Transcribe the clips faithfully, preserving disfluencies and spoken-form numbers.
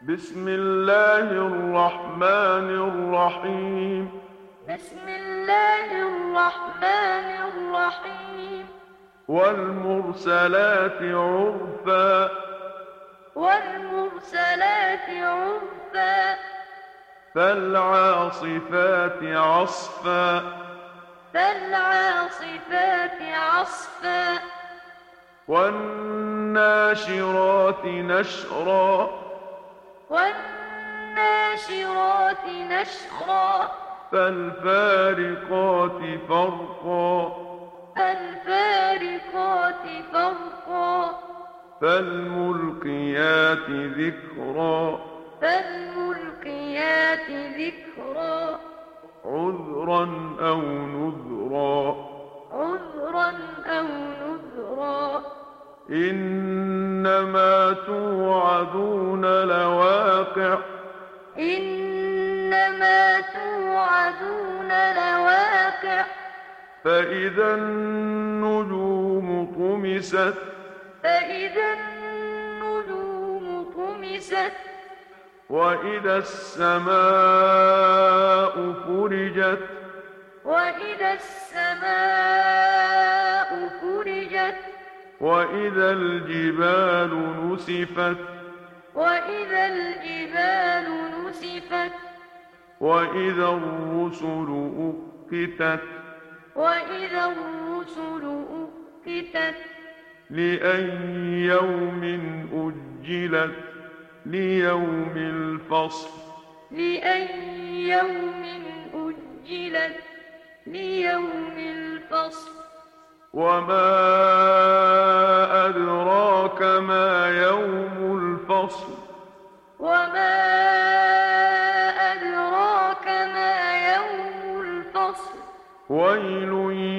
بسم الله الرحمن الرحيم بسم الله الرحمن الرحيم والمرسلات عرفا والمرسلات عرفا فالعاصفات عصفا فالعاصفات عصفا والناشرات نشرا والناشرات نشرا فالفارقات فرقا فالفارقات فرقا فالملقيات ذكرا فالملقيات ذكرا عذرا أو نذرا عذرا أو نذرا إنما توعدون لواقع إنما توعدون لواقع فإذا النجوم طمست فإذا النجوم طمست وإذا السماء فرجت وإذا السماء فرجت وإذا الجبال نسفت وإذا الجبال نسفت وإذا الرسل أقتت وإذا الرسل أقتت لأي يوم أجلت ليوم الفصل لأي يوم أجلت ليوم الفصل وما أدراك ما يوم الفصل وما أدراك ما يوم الفصل ويل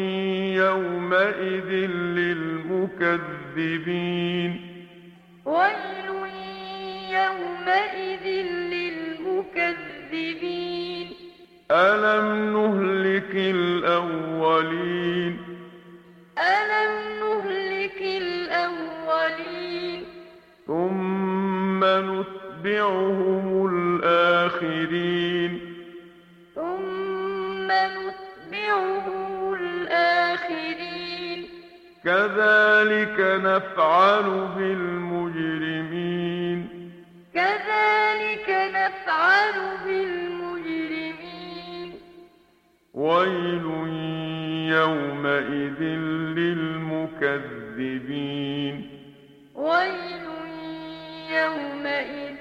يومئذ للمكذبين ويل يومئذ للمكذبين ألم نهلك الأولين ألم نهلك الأولين ثم نتبعهم الآخرين ثم نتبعهم الآخرين كذلك نفعل بالمجرمين كذلك نفعل بالمجرمين ويل يومئذ للمكذبين ويل يومئذ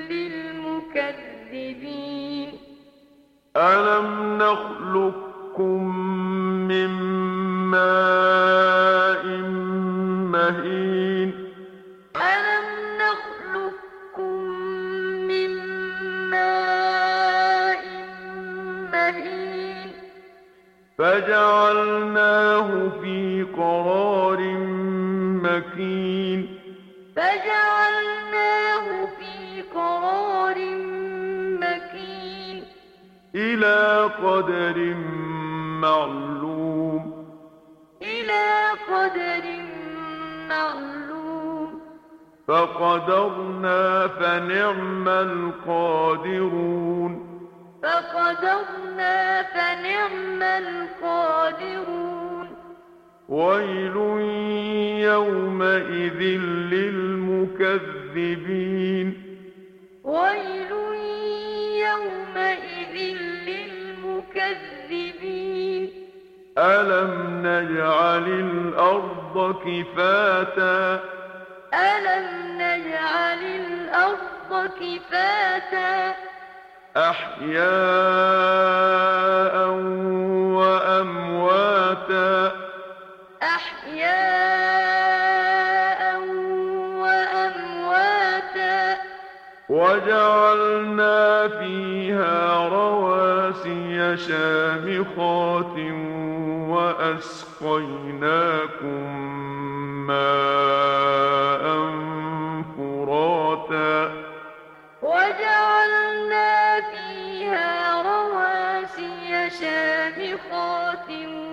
للمكذبين ألم نخلقكم من ماء مهين ألم نخلقكم من ماء مهين فجعلناه في قرار مكين فجعلناه في قرار مكين إلى قدر معلوم إلى قدر معلوم فقدرنا فنعم القادرون فقدرنا فنعم القادرون ويل يومئذ للمكذبين ويل يومئذ للمكذبين ألم نجعل الأرض كفاتا ألم نجعل الأرض كفاتا أحياء وأمواتا أحياء وأمواتا وجعلنا فيها رواسي شامخات وأسقيناكم ماء فراتا وجعلنا فيها رواسي شامخات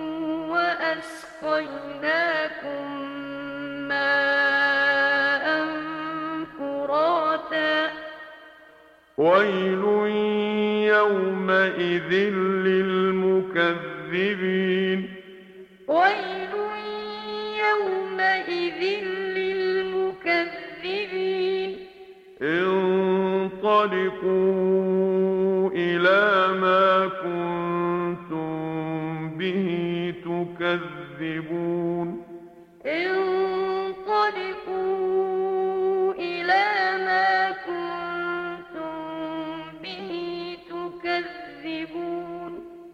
وأسقيناكم ماء فراتا ويل يومئذ للمكذبين ويل يومئذ للمكذبين انطلقوا إلى ما كنتم به تكذبون انطلقوا إلى ما كنتم به تكذبون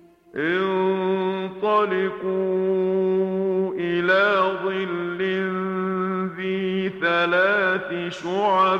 انطلقوا إلى ظل ذي ثلاث شعب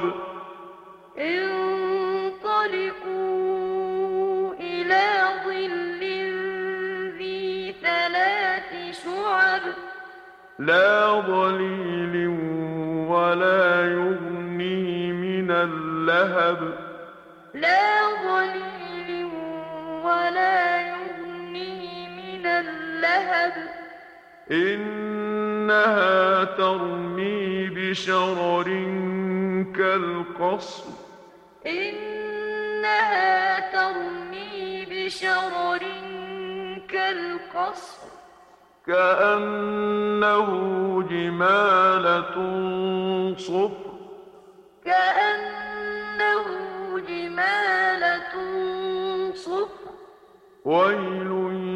انطلقوا إلى ظل ذي ثلاث شعب لا ظليل ولا يغني من اللهب لا ظليل ولا يغني من اللهب إنها ترمي بشرر كالقصر إنها ترمي بشرر كالقصر كأنه جمالة صفر كأنه جمالة صفر ويل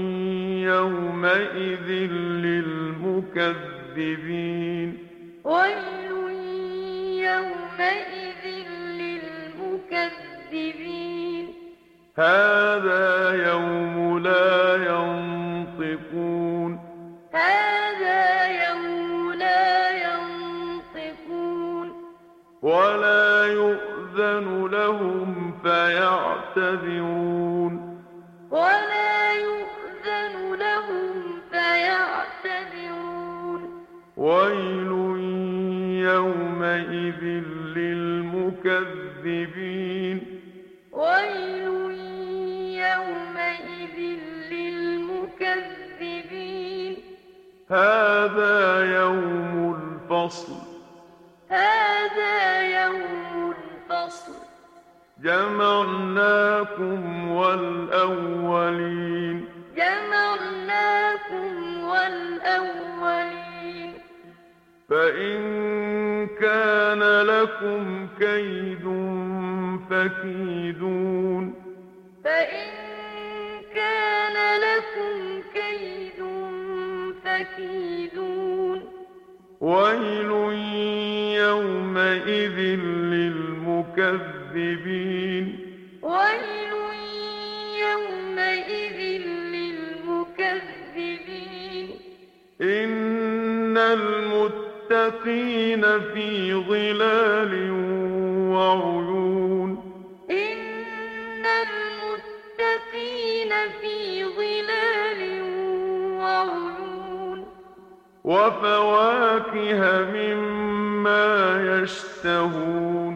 يومئذ للمكذبين ويل يومئذ للمكذبين هذا يوم لا ينطقون هذا يوم لا ينطقون ولا يؤذن لهم فيعتذرون ولا يؤذن لهم فيعتذرون ويل يومئذ للمكذبين ويل يومئذ للمكذبين هذا يوم الفصل هذا يوم الفصل جمعناكم والأولين جمعناكم والأولين فإن كان لكم كيد فكيدون فإن كان لكم كيد فكيدون ويل يومئذ للمكذبين ويل يومئذ للمكذبين إن المتقين في ظلال وعيون إن المتقين في ظلال وعيون وفواكه مما يشتهون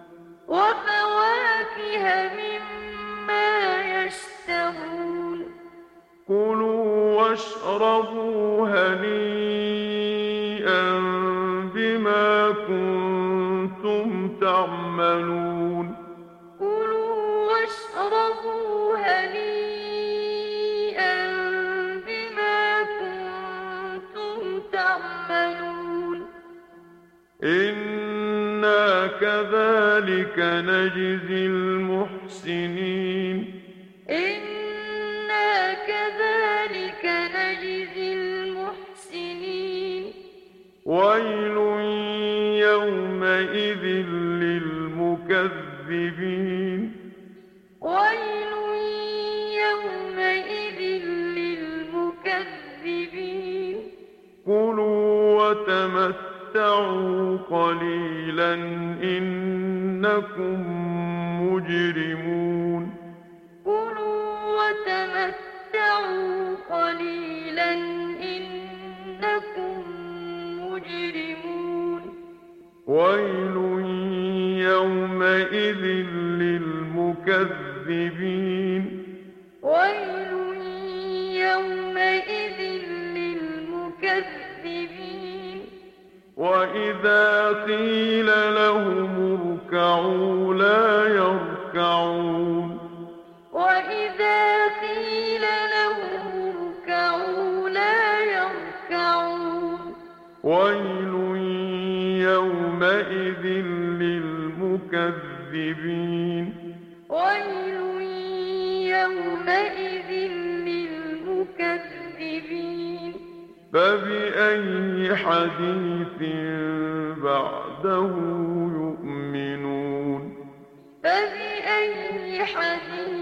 وفواكه مما يشتهون كلوا واشربوا هنيئا بما كنتم تعملون كلوا واشربوا هنيئا بما كنتم تعملون إنا كذلك نجزي المحسنين إنا كذلك نجزي المحسنين ويل يومئذ للمكذبين ويل يومئذ للمكذبين كلوا وتمتعوا قليلا إنكم مجرمون كلوا وتمتعوا قليلا إنكم مجرمون ويل يومئذ للمكذبين ويل يومئذ للمكذبين وإذا قيل لهم اركعوا لا يركعون يركعون وإذا قيل لهم اركعوا لا يركعون ويل يومئذ للمكذبين ويل يومئذ للمكذبين فبأي حديث بعده يؤمنون فبأي حديث